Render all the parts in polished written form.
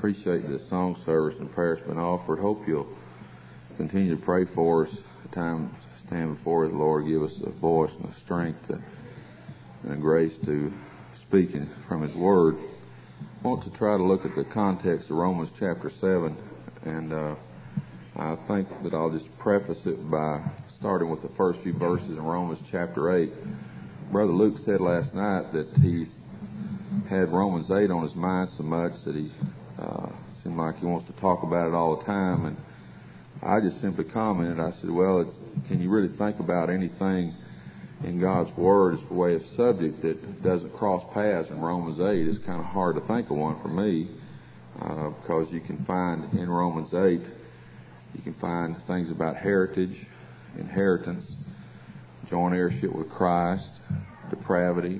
appreciate the song service and prayer that's been offered. Hope you'll continue to pray for us. The time to stand before the Lord, give us a voice and a strength and a grace to speak from His Word. I want to try to look at the context of Romans chapter 7, and I think that I'll just preface it by starting with the first few verses in Romans chapter 8. Brother Luke said last night that he's had Romans 8 on his mind so much that he seemed like he wants to talk about it all the time, and I just simply commented. I said, well, can you really think about anything in God's Word as a way of subject that doesn't cross paths in Romans 8? It's kind of hard to think of one for me, because you can find in Romans 8, you can find things about heritage, inheritance, joint heirship with Christ, depravity,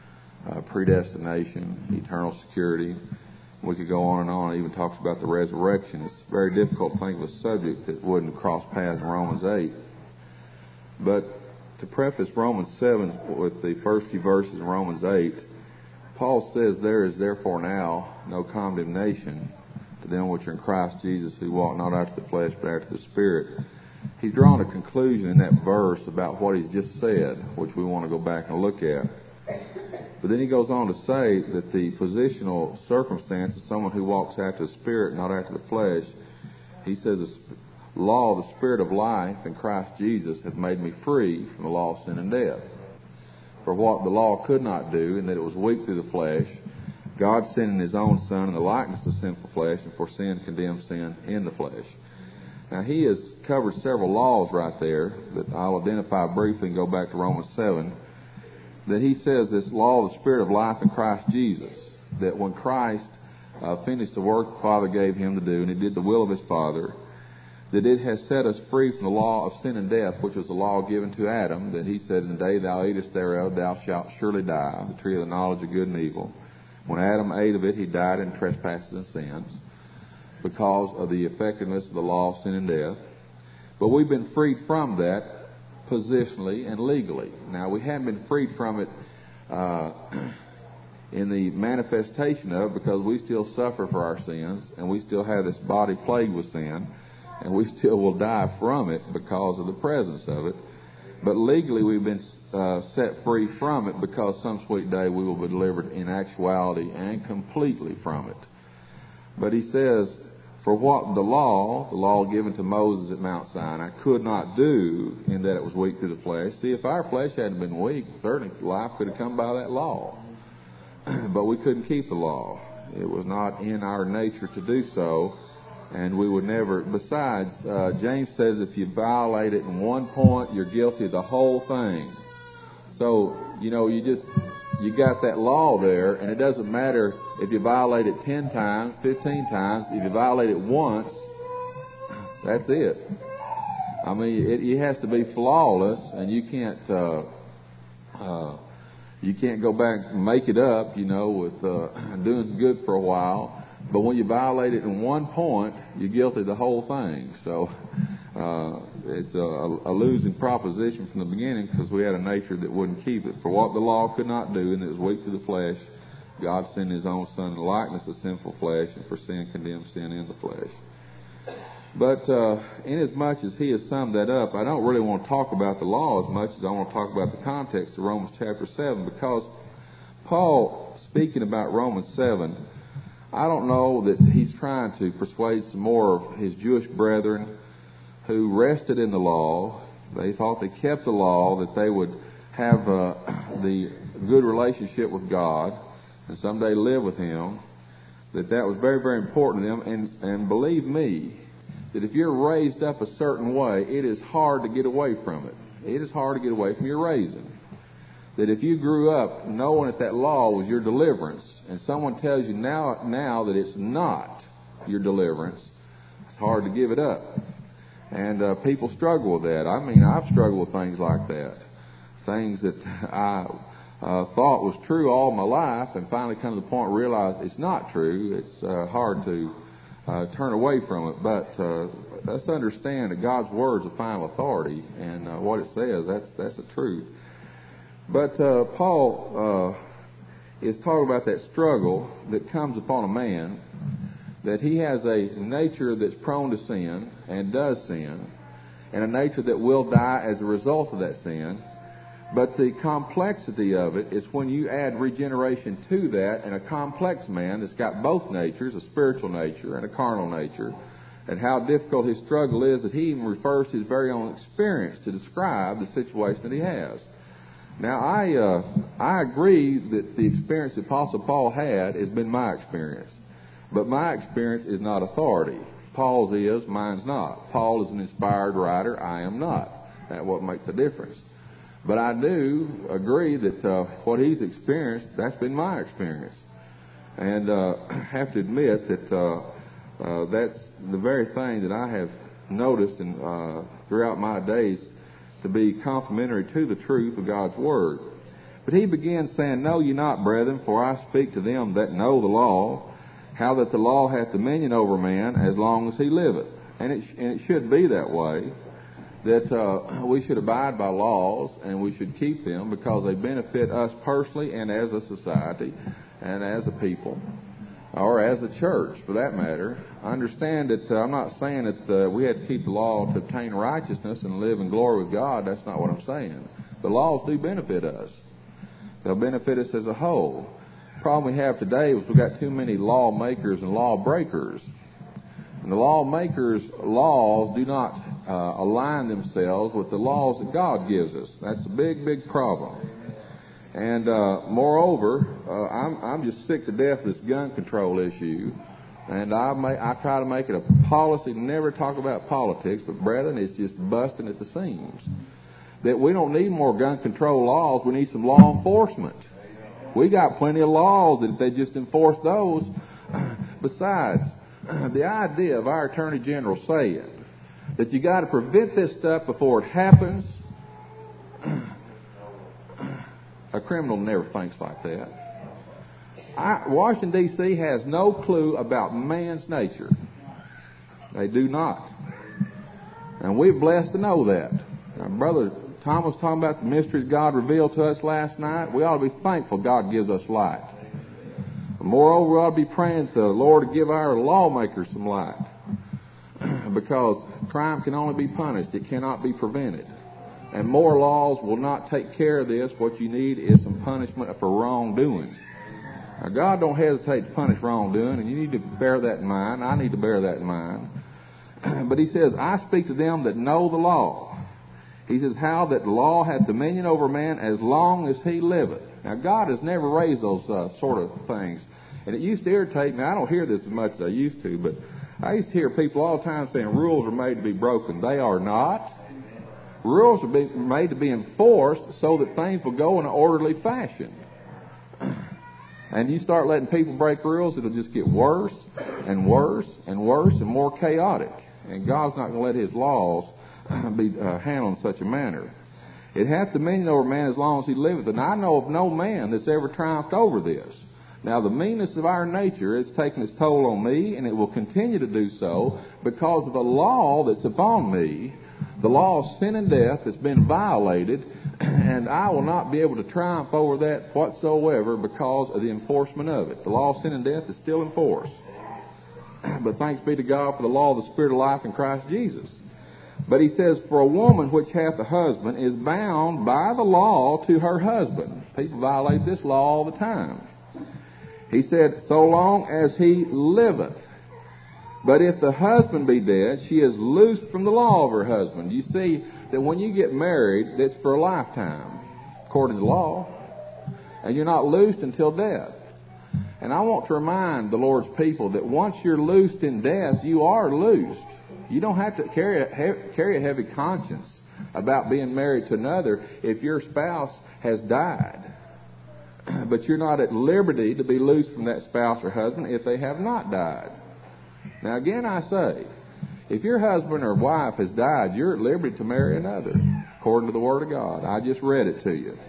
predestination, eternal security. We could go on and on. It even talks about the resurrection. It's very difficult to think of a subject that wouldn't cross paths in Romans 8. But to preface Romans 7 with the first few verses in Romans 8, Paul says, there is therefore now no condemnation to them which are in Christ Jesus, who walk not after the flesh but after the Spirit. He's drawn a conclusion in that verse about what he's just said, which we want to go back and look at. But then he goes on to say that the positional circumstance of someone who walks after the Spirit, not after the flesh, he says, the law of the Spirit of life in Christ Jesus hath made me free from the law of sin and death. For what the law could not do, in that it was weak through the flesh, God sending His own Son in the likeness of sinful flesh, and for sin condemned sin in the flesh. Now, he has covered several laws right there that I'll identify briefly and go back to Romans 7. That he says this law of the Spirit of life in Christ Jesus, that when Christ finished the work the Father gave Him to do, and He did the will of His Father, that it has set us free from the law of sin and death, which was the law given to Adam, that he said, in the day thou eatest thereof, thou shalt surely die, the tree of the knowledge of good and evil. When Adam ate of it, he died in trespasses and sins, because of the effectiveness of the law of sin and death. But we've been freed from that positionally and legally. Now, we haven't been freed from it in the manifestation of it, because we still suffer for our sins, and we still have this body plagued with sin, and we still will die from it because of the presence of it. But legally, we've been set free from it, because some sweet day we will be delivered in actuality and completely from it. But he says, for what the law given to Moses at Mount Sinai, could not do, in that it was weak through the flesh. See, if our flesh hadn't been weak, certainly life could have come by that law. But we couldn't keep the law. It was not in our nature to do so, and we would never. Besides, James says if you violate it in one point, you're guilty of the whole thing. So, you got that law there, and it doesn't matter if you violate it 10 times, 15 times. If you violate it once, that's it. I mean, it has to be flawless, and you can't go back and make it up, with doing good for a while. But when you violate it in one point, you're guilty of the whole thing. So it's a losing proposition from the beginning, because we had a nature that wouldn't keep it. For what the law could not do, and it was weak through the flesh, God sent His own Son in the likeness of sinful flesh, and for sin condemned sin in the flesh. But inasmuch as he has summed that up, I don't really want to talk about the law as much as I want to talk about the context of Romans chapter 7, because Paul, speaking about Romans 7, I don't know that he's trying to persuade some more of his Jewish brethren who rested in the law. They thought they kept the law, that they would have the good relationship with God and someday live with Him, that was very, very important to them. And believe me, that if you're raised up a certain way, it is hard to get away from it. It is hard to get away from your raising. That if you grew up knowing that law was your deliverance, and someone tells you now that it's not your deliverance, it's hard to give it up. And people struggle with that. I mean, I've struggled with things like that. Things that I thought was true all my life, and finally come to the point where I realized it's not true. It's hard to turn away from it. But let's understand that God's Word is the final authority, and what it says, that's the truth. But Paul is talking about that struggle that comes upon a man that he has a nature that's prone to sin and does sin, and a nature that will die as a result of that sin. But the complexity of it is when you add regeneration to that, and a complex man that's got both natures, a spiritual nature and a carnal nature, and how difficult his struggle is that he even refers to his very own experience to describe the situation that he has. Now, I agree that the experience the Apostle Paul had has been my experience. But my experience is not authority. Paul's is, mine's not. Paul is an inspired writer. I am not. That's what makes the difference. But I do agree that what he's experienced, that's been my experience. And I have to admit that that's the very thing that I have noticed throughout my days to be complementary to the truth of God's Word. But he begins saying, "Know ye not, brethren, for I speak to them that know the law, how that the law hath dominion over man as long as he liveth." And it should be that way, that we should abide by laws and we should keep them because they benefit us personally and as a society and as a people, or as a church for that matter. Understand that I'm not saying that we have to keep the law to obtain righteousness and live in glory with God. That's not what I'm saying. The laws do benefit us. They'll benefit us as a whole. The problem we have today is we've got too many lawmakers and lawbreakers. And the lawmakers' laws do not align themselves with the laws that God gives us. That's a big, big problem. And moreover, I'm just sick to death of this gun control issue. And I try to make it a policy to never talk about politics, but brethren, it's just busting at the seams. That we don't need more gun control laws, we need some law enforcement. We got plenty of laws that if they just enforce those. Besides, the idea of our Attorney General saying that you got to prevent this stuff before it happens, a criminal never thinks like that. Washington, D.C. has no clue about man's nature. They do not. And we're blessed to know that. Now, Brother Tom was talking about the mysteries God revealed to us last night. We ought to be thankful God gives us light. Moreover, we ought to be praying to the Lord to give our lawmakers some light. Because crime can only be punished. It cannot be prevented. And more laws will not take care of this. What you need is some punishment for wrongdoing. Now, God don't hesitate to punish wrongdoing, and you need to bear that in mind. I need to bear that in mind. But he says, I speak to them that know the law. He says, how that the law hath dominion over man as long as he liveth. Now, God has never raised those sort of things. And it used to irritate me. I don't hear this as much as I used to, but I used to hear people all the time saying rules are made to be broken. They are not. Rules are made to be enforced so that things will go in an orderly fashion. And you start letting people break rules, it'll just get worse and worse and worse and more chaotic. And God's not going to let his laws be handled in such a manner. It hath dominion over man as long as he liveth. And I know of no man that's ever triumphed over this. Now, the meanness of our nature has taken its toll on me, and it will continue to do so because of the law that's upon me, the law of sin and death that's been violated, and I will not be able to triumph over that whatsoever because of the enforcement of it. The law of sin and death is still in force. But thanks be to God for the law of the Spirit of life in Christ Jesus. But he says, for a woman which hath a husband is bound by the law to her husband. People violate this law all the time. He said, so long as he liveth. But if the husband be dead, she is loosed from the law of her husband. You see that when you get married, that's for a lifetime, according to the law. And you're not loosed until death. And I want to remind the Lord's people that once you're loosed in death, you are loosed. You don't have to carry a heavy conscience about being married to another if your spouse has died. But you're not at liberty to be loosed from that spouse or husband if they have not died. Now again I say, if your husband or wife has died, you're at liberty to marry another, according to the Word of God. I just read it to you.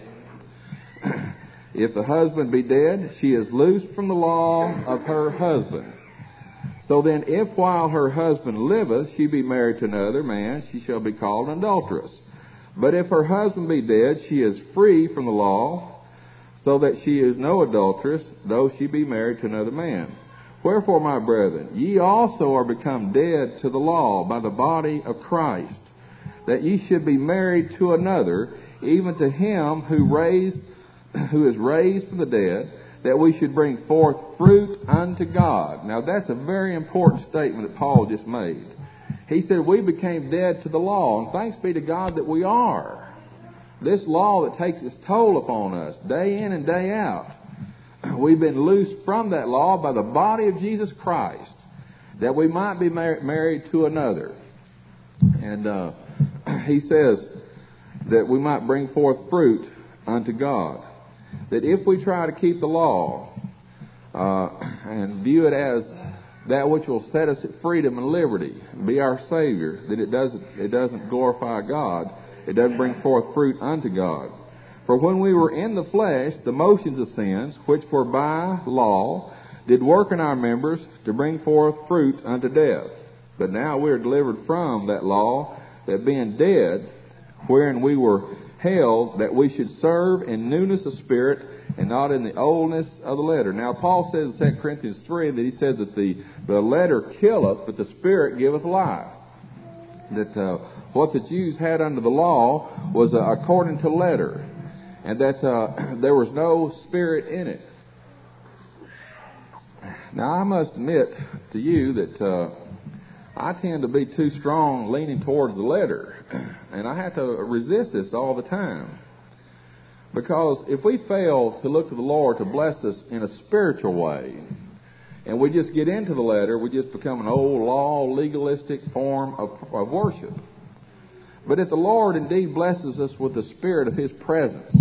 If the husband be dead, she is loosed from the law of her husband. So then, if while her husband liveth, she be married to another man, she shall be called an adulteress. But if her husband be dead, she is free from the law, so that she is no adulteress, though she be married to another man. Wherefore, my brethren, ye also are become dead to the law by the body of Christ, that ye should be married to another, even to him who is raised from the dead, that we should bring forth fruit unto God. Now that's a very important statement that Paul just made. He said we became dead to the law, and thanks be to God that we are. This law that takes its toll upon us day in and day out. We've been loosed from that law by the body of Jesus Christ, that we might be married to another. And he says that we might bring forth fruit unto God. That if we try to keep the law and view it as that which will set us at freedom and liberty, be our Savior, that it doesn't glorify God, it doesn't bring forth fruit unto God. For when we were in the flesh, the motions of sins, which were by law, did work in our members to bring forth fruit unto death. But now we are delivered from that law, that being dead, wherein we were held, that we should serve in newness of spirit, and not in the oldness of the letter. Now Paul says in 2 Corinthians 3 that he said that the letter killeth, but the spirit giveth life. That what the Jews had under the law was according to letter, and that there was no spirit in it. Now I must admit to you that I tend to be too strong leaning towards the letter, and I have to resist this all the time. Because if we fail to look to the Lord to bless us in a spiritual way, and we just get into the letter, we just become an old law, legalistic form of worship. But if the Lord indeed blesses us with the spirit of His presence,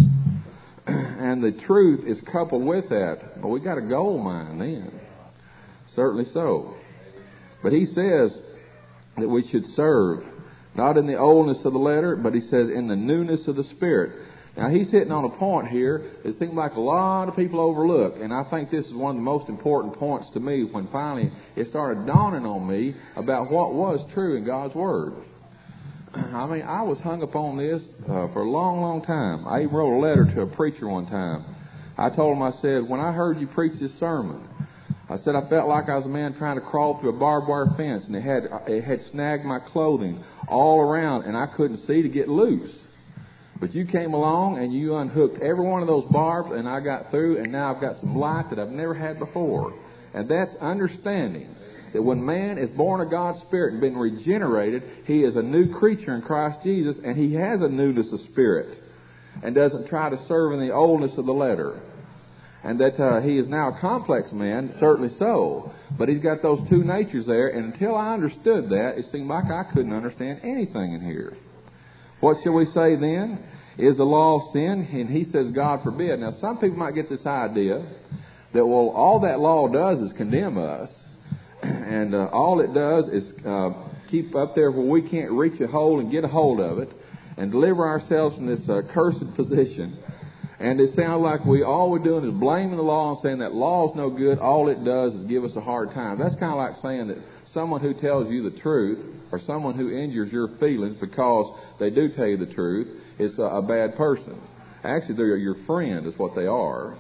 and the truth is coupled with that, well, we got a gold mine then. Certainly so. But he says that we should serve, not in the oldness of the letter, but he says in the newness of the Spirit. Now he's hitting on a point here that seems like a lot of people overlook, and I think this is one of the most important points to me when finally it started dawning on me about what was true in God's Word. I mean, I was hung up on this for a long, long time. I even wrote a letter to a preacher one time. I told him, I said, when I heard you preach this sermon, I said I felt like I was a man trying to crawl through a barbed wire fence, and it had snagged my clothing all around, and I couldn't see to get loose. But you came along and you unhooked every one of those barbs, and I got through, and now I've got some light that I've never had before. And that's understanding that when man is born of God's Spirit and been regenerated, he is a new creature in Christ Jesus, and he has a newness of spirit and doesn't try to serve in the oldness of the letter. And that he is now a complex man, certainly so. But he's got those two natures there, and until I understood that, it seemed like I couldn't understand anything in here. What shall we say then? Is the law sin? And he says, God forbid. Now, some people might get this idea that, well, all that law does is condemn us, and all it does is keep up there where we can't reach a hold and get a hold of it and deliver ourselves from this cursed position. And it sounds like all we're doing is blaming the law and saying that law is no good. All it does is give us a hard time. That's kind of like saying that someone who tells you the truth or someone who injures your feelings because they do tell you the truth is a bad person. Actually, they're your friend is what they are.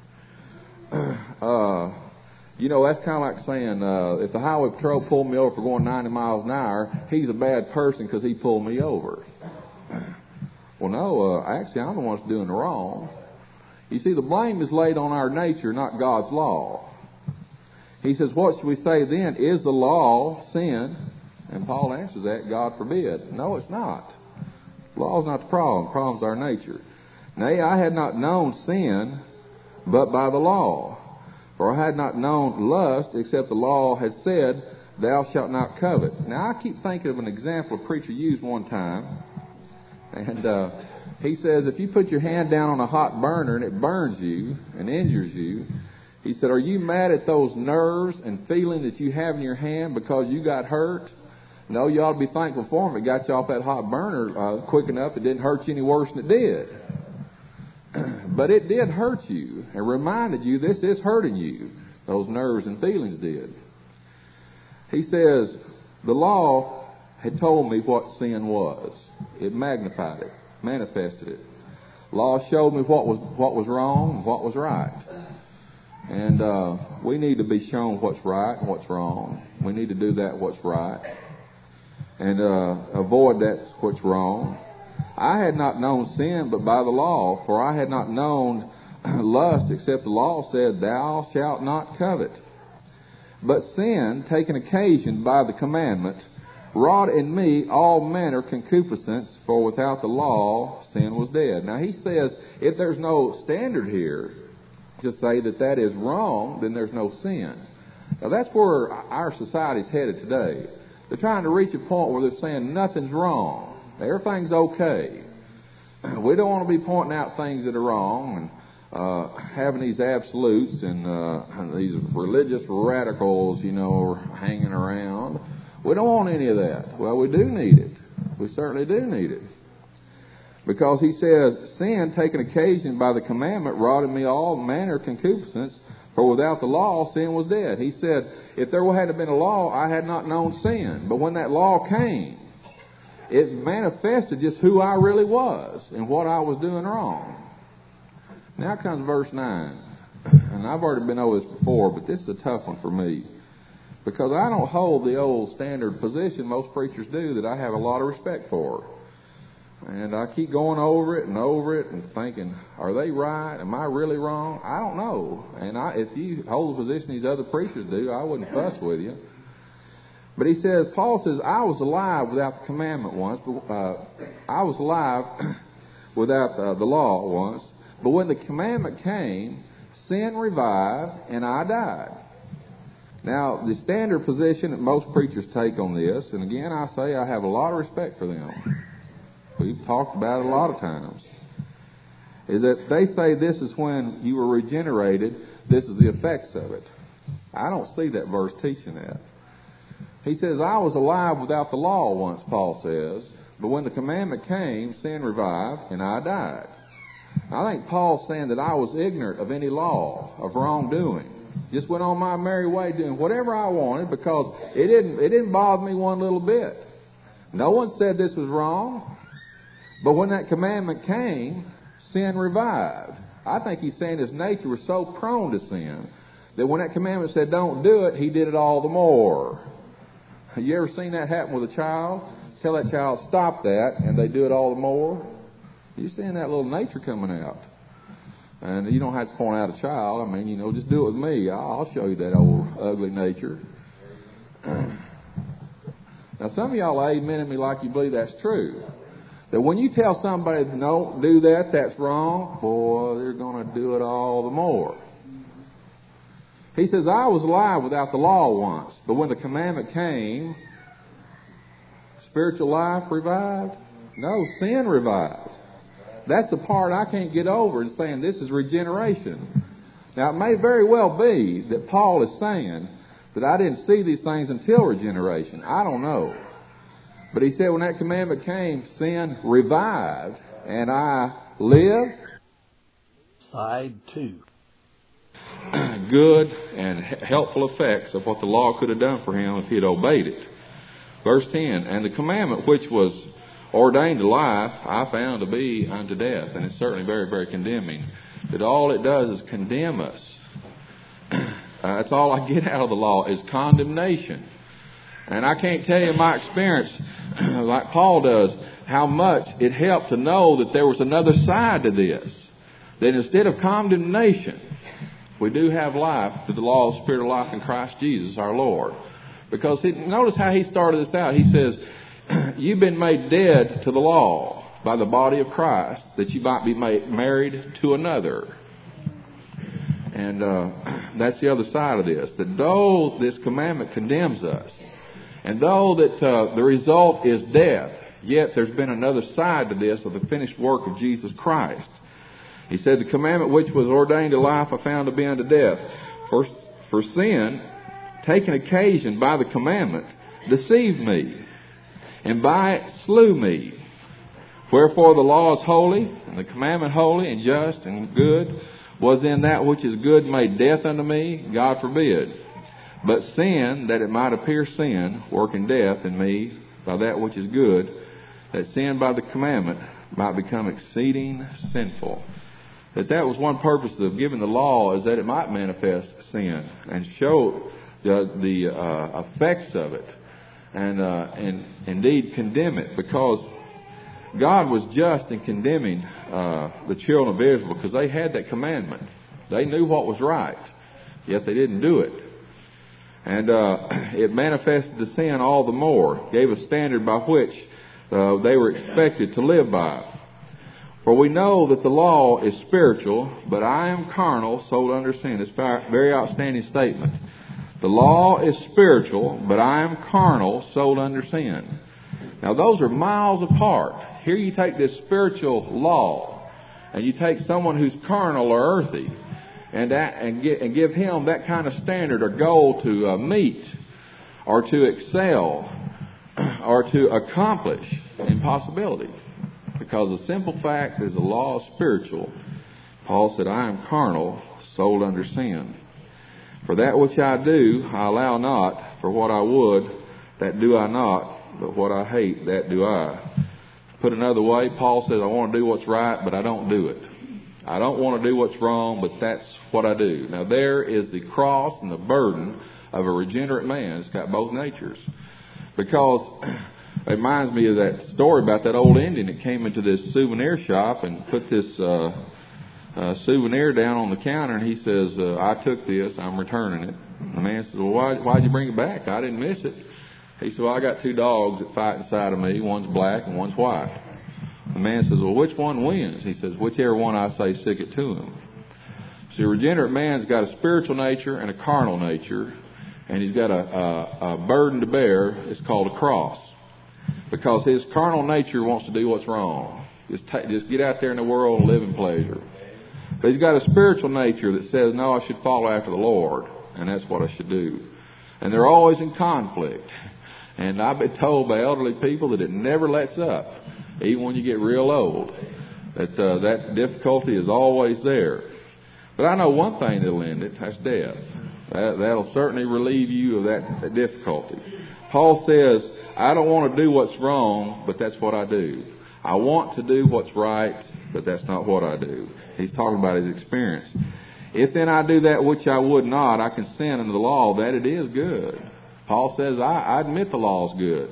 That's kind of like saying if the highway patrol pulled me over for going 90 miles an hour, he's a bad person because he pulled me over. Well, no, actually, I'm the one that's doing the wrong. You see, the blame is laid on our nature, not God's law. He says, what should we say then? Is the law sin? And Paul answers that, God forbid. No, it's not. The law is not the problem. The problem is our nature. Nay, I had not known sin but by the law. For I had not known lust except the law had said, thou shalt not covet. Now, I keep thinking of an example a preacher used one time. And he says, if you put your hand down on a hot burner and it burns you and injures you, he said, are you mad at those nerves and feeling that you have in your hand because you got hurt? No, you ought to be thankful for him. It got you off that hot burner quick enough. It didn't hurt you any worse than it did. But it did hurt you and reminded you this is hurting you. Those nerves and feelings did. He says, the law had told me what sin was. It magnified it, manifested it. Law showed me what was wrong and what was right. And we need to be shown what's right and what's wrong. We need to do that what's right and avoid that what's wrong. I had not known sin but by the law, for I had not known lust except the law said, Thou shalt not covet. But sin, taking occasion by the commandment, wrought in me all manner concupiscence, for without the law sin was dead. Now he says, if there's no standard here to say that that is wrong, then there's no sin. Now that's where our society's headed today. They're trying to reach a point where they're saying nothing's wrong. Everything's okay. We don't want to be pointing out things that are wrong and having these absolutes and these religious radicals, hanging around. We don't want any of that. Well, we do need it. We certainly do need it. Because he says, sin taken occasion by the commandment wrought in me all manner of concupiscence, for without the law sin was dead. He said, if there had been a law, I had not known sin. But when that law came, it manifested just who I really was and what I was doing wrong. Now comes verse 9. And I've already been over this before, but this is a tough one for me. Because I don't hold the old standard position most preachers do that I have a lot of respect for. And I keep going over it and thinking, are they right? Am I really wrong? I don't know. And if you hold the position these other preachers do, I wouldn't fuss with you. But he says, Paul says, I was alive without the commandment once. I was alive without the law once. But when the commandment came, sin revived and I died. Now, the standard position that most preachers take on this, and again I say I have a lot of respect for them. We've talked about it a lot of times. Is that they say this is when you were regenerated, this is the effects of it. I don't see that verse teaching that. He says, I was alive without the law once, Paul says, but when the commandment came, sin revived, and I died. I think Paul's saying that I was ignorant of any law of wrongdoing. Just went on my merry way doing whatever I wanted because it didn't bother me one little bit. No one said this was wrong. But when that commandment came, sin revived. I think he's saying his nature was so prone to sin that when that commandment said don't do it, he did it all the more. Have you ever seen that happen with a child? Tell that child, stop that, and they do it all the more. You're seeing that little nature coming out. And you don't have to point out a child. I mean, just do it with me. I'll show you that old ugly nature. Now, some of y'all amen me like you believe that's true. That when you tell somebody, don't do that, that's wrong, boy, they're going to do it all the more. He says, I was alive without the law once, but when the commandment came, spiritual life revived? No, sin revived. That's the part I can't get over in saying this is regeneration. Now, it may very well be that Paul is saying that I didn't see these things until regeneration. I don't know. But he said when that commandment came, sin revived, and I lived. Side 2. Good and helpful effects of what the law could have done for him if he had obeyed it. Verse 10, and the commandment which was ordained to life, I found to be unto death. And it's certainly very, very condemning. That all it does is condemn us. That's all I get out of the law is condemnation. And I can't tell you my experience, like Paul does, how much it helped to know that there was another side to this. That instead of condemnation, we do have life through the law of the Spirit of life in Christ Jesus our Lord. Because notice how he started this out. He says, you've been made dead to the law by the body of Christ, that you might be made married to another. And that's the other side of this. That though this commandment condemns us, and though that the result is death, yet there's been another side to this of the finished work of Jesus Christ. He said, the commandment which was ordained to life I found to be unto death. For sin, taken occasion by the commandment, deceived me, and by it slew me. Wherefore the law is holy, and the commandment holy, and just, and good. Was in that which is good made death unto me? God forbid. But sin, that it might appear sin, working death in me by that which is good, that sin by the commandment might become exceeding sinful. that was one purpose of giving the law, is that it might manifest sin and show the effects of it, and indeed condemn it, because God was just in condemning the children of Israel because they had that commandment. They knew what was right, yet they didn't do it. And it manifested the sin all the more, gave a standard by which they were expected to live by. For we know that the law is spiritual, but I am carnal, sold under sin. It's a very outstanding statement. The law is spiritual, but I am carnal, sold under sin. Now those are miles apart. Here you take this spiritual law, and you take someone who's carnal or earthy, and give him that kind of standard or goal to meet, or to excel, or to accomplish impossibility. Because the simple fact is the law is spiritual. Paul said, I am carnal, sold under sin. For that which I do, I allow not. For what I would, that do I not. But what I hate, that do I. Put another way, Paul says, I want to do what's right, but I don't do it. I don't want to do what's wrong, but that's what I do. Now there is the cross and the burden of a regenerate man. It's got both natures. Because it reminds me of that story about that old Indian that came into this souvenir shop and put this souvenir down on the counter, and he says, I took this, I'm returning it. And the man says, well, why'd you bring it back? I didn't miss it. He said, well, I got 2 dogs that fight inside of me. One's black and one's white. The man says, well, which one wins? He says, whichever one I say, stick it to him. See, a regenerate man's got a spiritual nature and a carnal nature, and he's got a burden to bear. It's called a cross. Because his carnal nature wants to do what's wrong. Just get out there in the world and live in pleasure. But he's got a spiritual nature that says, no, I should follow after the Lord, and that's what I should do. And they're always in conflict. And I've been told by elderly people that it never lets up, even when you get real old, that difficulty is always there. But I know one thing that'll end it, that's death. That'll certainly relieve you of that difficulty. Paul says, I don't want to do what's wrong, but that's what I do. I want to do what's right, but that's not what I do. He's talking about his experience. If then I do that which I would not, I can sin under the law that it is good. Paul says, I admit the law is good.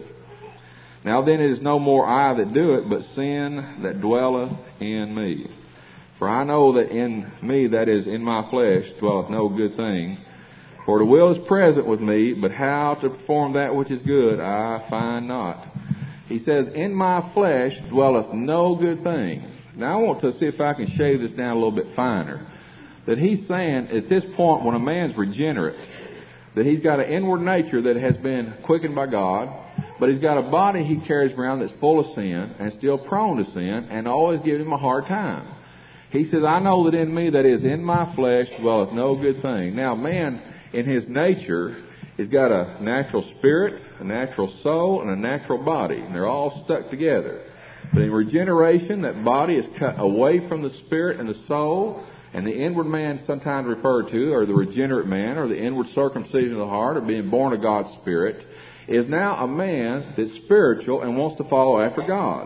Now then it is no more I that do it, but sin that dwelleth in me. For I know that in me, that is, in my flesh, dwelleth no good thing. For the will is present with me, but how to perform that which is good I find not. He says, in my flesh dwelleth no good thing. Now I want to see if I can shave this down a little bit finer. That he's saying at this point, when a man's regenerate, that he's got an inward nature that has been quickened by God, but he's got a body he carries around that's full of sin and still prone to sin and always giving him a hard time. He says, I know that in me, that is, in my flesh, dwelleth no good thing. Now, man, in his nature, he's got a natural spirit, a natural soul, and a natural body. And they're all stuck together. But in regeneration, that body is cut away from the spirit and the soul. And the inward man, sometimes referred to, or the regenerate man, or the inward circumcision of the heart, or being born of God's Spirit, is now a man that's spiritual and wants to follow after God.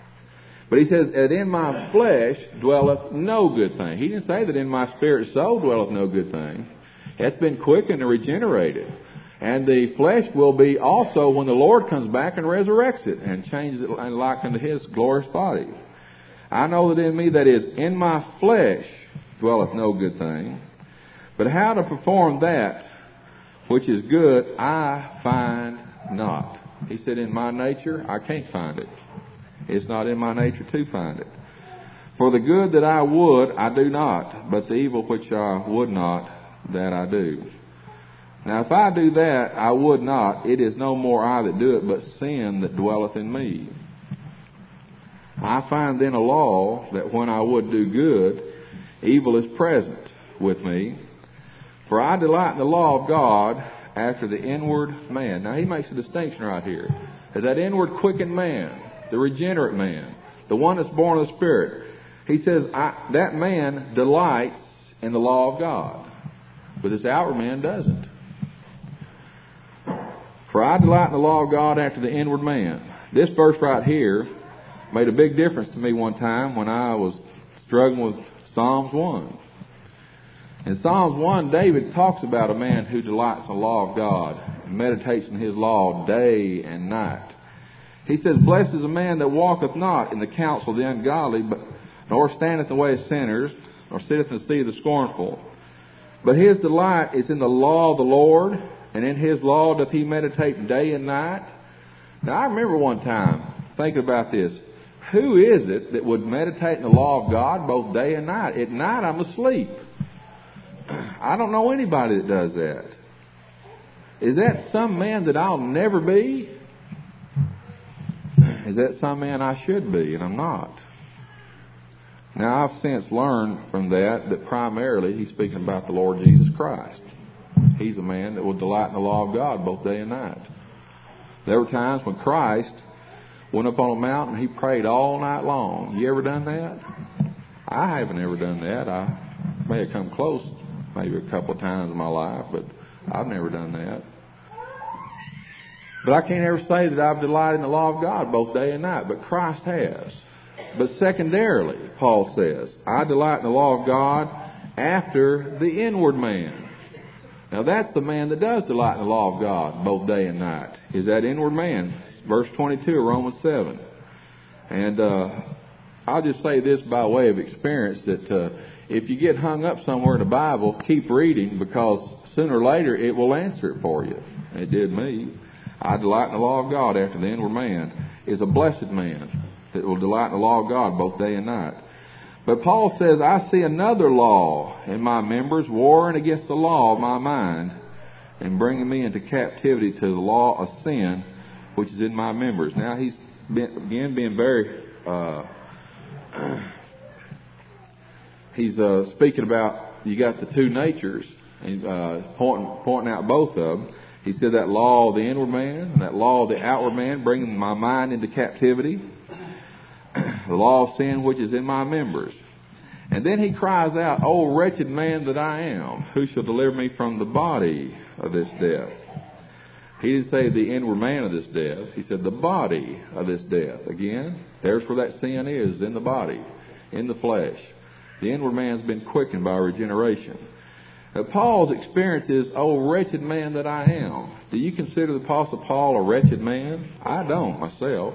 But he says, that in my flesh dwelleth no good thing. He didn't say that in my spirit soul dwelleth no good thing. It's been quickened and regenerated. And the flesh will be also when the Lord comes back and resurrects it and changes it like unto his glorious body. I know that in me, that is, in my flesh, dwelleth no good thing. But how to perform that which is good, I find not. He said, in my nature, I can't find it. It's not in my nature to find it. For the good that I would, I do not, but the evil which I would not, that I do. Now, if I do that, I would not, it is no more I that do it, but sin that dwelleth in me. I find then a law that when I would do good, evil is present with me. For I delight in the law of God after the inward man. Now he makes a distinction right here. As that inward quickened man, the regenerate man, the one that's born of the Spirit. He says, that man delights in the law of God. But this outward man doesn't. For I delight in the law of God after the inward man. This verse right here made a big difference to me one time when I was struggling with Psalms 1. In Psalms 1, David talks about a man who delights in the law of God and meditates in his law day and night. He says, "Blessed is a man that walketh not in the counsel of the ungodly, nor standeth in the way of sinners, nor sitteth in the seat of the scornful. But his delight is in the law of the Lord, and in his law doth he meditate day and night." Now, I remember one time thinking about this. Who is it that would meditate in the law of God both day and night? At night, I'm asleep. I don't know anybody that does that. Is that some man that I'll never be? Is that some man I should be, and I'm not? Now, I've since learned from that primarily he's speaking about the Lord Jesus Christ. He's a man that will delight in the law of God both day and night. There were times when Christ went up on a mountain and he prayed all night long. You ever done that? I haven't ever done that. I may have come close maybe a couple of times in my life, but I've never done that. But I can't ever say that I've delighted in the law of God both day and night, but Christ has. But secondarily, Paul says, I delight in the law of God after the inward man. Now that's the man that does delight in the law of God both day and night, is that inward man. Verse 22 of Romans 7. And I'll just say this by way of experience, that if you get hung up somewhere in the Bible, keep reading, because sooner or later it will answer it for you. It did me. I delight in the law of God after the inward man is a blessed man that will delight in the law of God both day and night. But Paul says, I see another law in my members, warring against the law of my mind, and bringing me into captivity to the law of sin, which is in my members. Now he's being very, he's speaking about, you got the two natures, and pointing out both of them. He said that law of the inward man, that law of the outward man, bringing my mind into captivity. The law of sin which is in my members. And then he cries out, O wretched man that I am, who shall deliver me from the body of this death? He didn't say the inward man of this death. He said the body of this death. Again, there's where that sin is, in the body, in the flesh. The inward man's been quickened by regeneration. Now, Paul's experience is, O wretched man that I am. Do you consider the Apostle Paul a wretched man? I don't myself.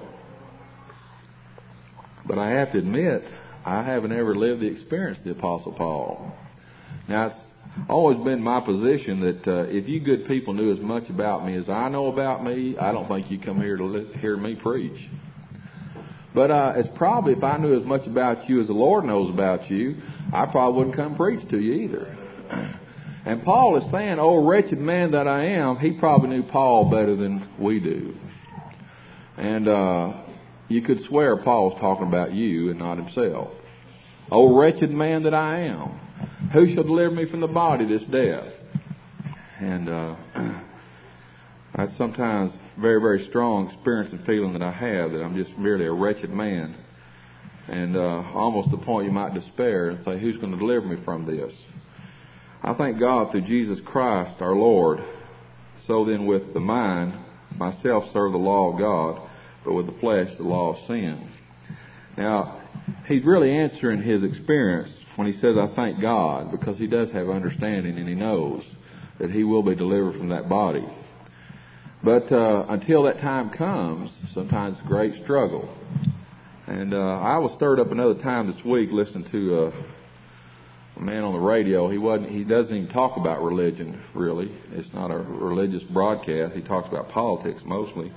But I have to admit, I haven't ever lived the experience of the Apostle Paul. Now, it's always been my position that if you good people knew as much about me as I know about me, I don't think you'd come here to hear me preach. But it's probably, if I knew as much about you as the Lord knows about you, I probably wouldn't come preach to you either. And Paul is saying, oh, wretched man that I am. He probably knew Paul better than we do. And you could swear Paul's talking about you and not himself. Oh, wretched man that I am. Who shall deliver me from the body of this death? And that's sometimes very, very strong experience and feeling that I have, that I'm just merely a wretched man. And almost to the point you might despair and say, who's going to deliver me from this? I thank God through Jesus Christ our Lord. So then with the mind, myself serve the law of God, but with the flesh, the law of sin. Now, he's really answering his experience when he says, I thank God, because he does have understanding and he knows that he will be delivered from that body. But until that time comes, sometimes it's a great struggle. And I was stirred up another time this week listening to a man on the radio. He doesn't even talk about religion, really. It's not a religious broadcast. He talks about politics mostly.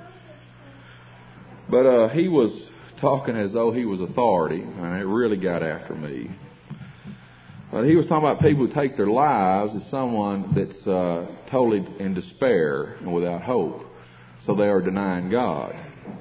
But he was talking as though he was authority, and it really got after me. He was talking about people who take their lives as someone that's totally in despair and without hope. So they are denying God.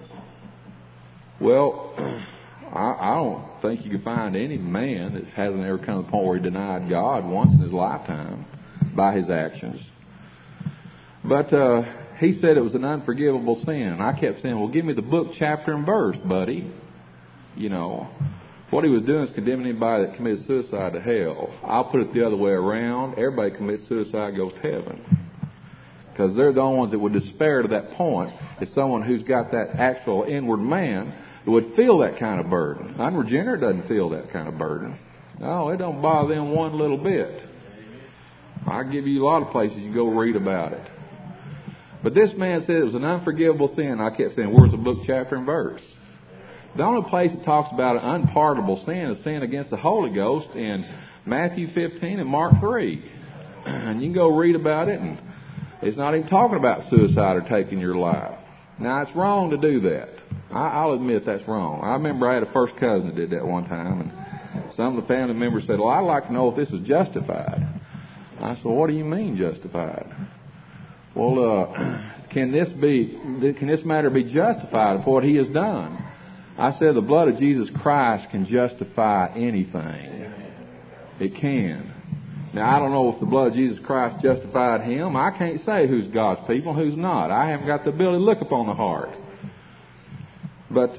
Well, I don't think you can find any man that hasn't ever come to the point where he denied God once in his lifetime by his actions. But he said it was an unforgivable sin. And I kept saying, well, give me the book, chapter, and verse, buddy. You know, what he was doing is condemning anybody that committed suicide to hell. I'll put it the other way around. Everybody that commits suicide goes to heaven. Because they're the only ones that would despair to that point. Is someone who's got that actual inward man who would feel that kind of burden. Unregenerate doesn't feel that kind of burden. No, it don't bother them one little bit. I'll give you a lot of places you can go read about it. But this man said it was an unforgivable sin. I kept saying, where's the book, chapter, and verse? The only place it talks about an unpardonable sin is sin against the Holy Ghost in Matthew 15 and Mark 3. And you can go read about it, and it's not even talking about suicide or taking your life. Now, it's wrong to do that. I'll admit that's wrong. I remember I had a first cousin that did that one time, and some of the family members said, well, I'd like to know if this is justified. I said, what do you mean justified? Well, can this matter be justified for what he has done? I said, the blood of Jesus Christ can justify anything. It can. Now, I don't know if the blood of Jesus Christ justified him. I can't say who's God's people and who's not. I haven't got the ability to look upon the heart. But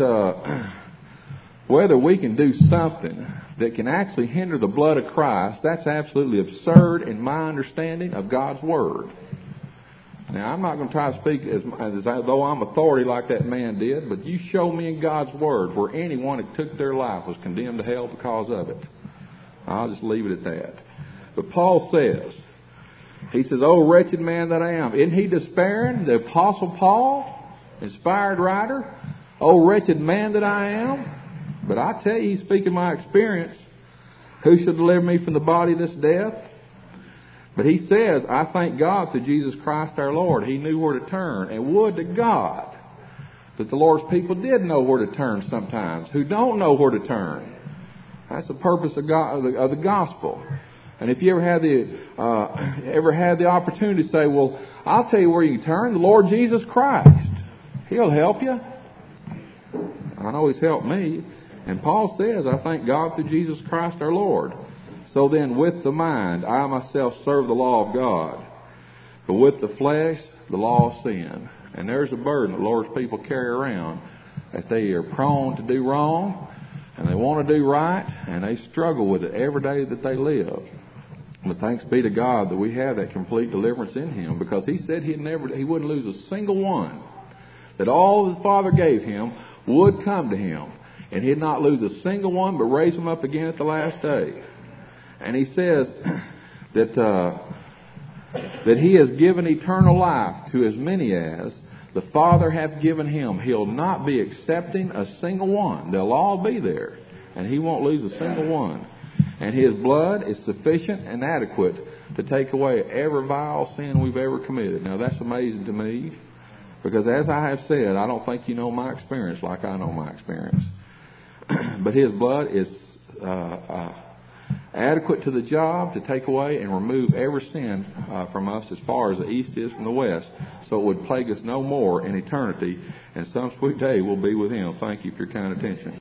whether we can do something that can actually hinder the blood of Christ, that's absolutely absurd in my understanding of God's Word. Now, I'm not going to try to speak as though I'm authority like that man did, but you show me in God's Word where anyone that took their life was condemned to hell because of it. I'll just leave it at that. But Paul says, he says, oh, wretched man that I am. Isn't he despairing? The Apostle Paul, inspired writer, oh, wretched man that I am. But I tell you, he's speaking my experience. Who shall deliver me from the body of this death? But he says, I thank God through Jesus Christ our Lord. He knew where to turn. And would to God that the Lord's people did know where to turn sometimes, who don't know where to turn. That's the purpose of the gospel. And if you ever had the opportunity to say, well, I'll tell you where you can turn, the Lord Jesus Christ. He'll help you. I know He's helped me. And Paul says, I thank God through Jesus Christ our Lord. So then, with the mind, I myself serve the law of God. But with the flesh, the law of sin. And there's a burden that the Lord's people carry around, that they are prone to do wrong, and they want to do right, and they struggle with it every day that they live. But thanks be to God that we have that complete deliverance in Him, because He said He wouldn't lose a single one. That all the Father gave Him would come to Him, and He'd not lose a single one, but raise them up again at the last day. And He says that He has given eternal life to as many as the Father hath given Him. He'll not be accepting a single one. They'll all be there, and He won't lose a single one. And His blood is sufficient and adequate to take away every vile sin we've ever committed. Now, that's amazing to me, because as I have said, I don't think you know my experience like I know my experience. But His blood is adequate to the job to take away and remove every sin from us as far as the east is from the west, so it would plague us no more in eternity, and some sweet day we'll be with Him. Thank you for your kind attention.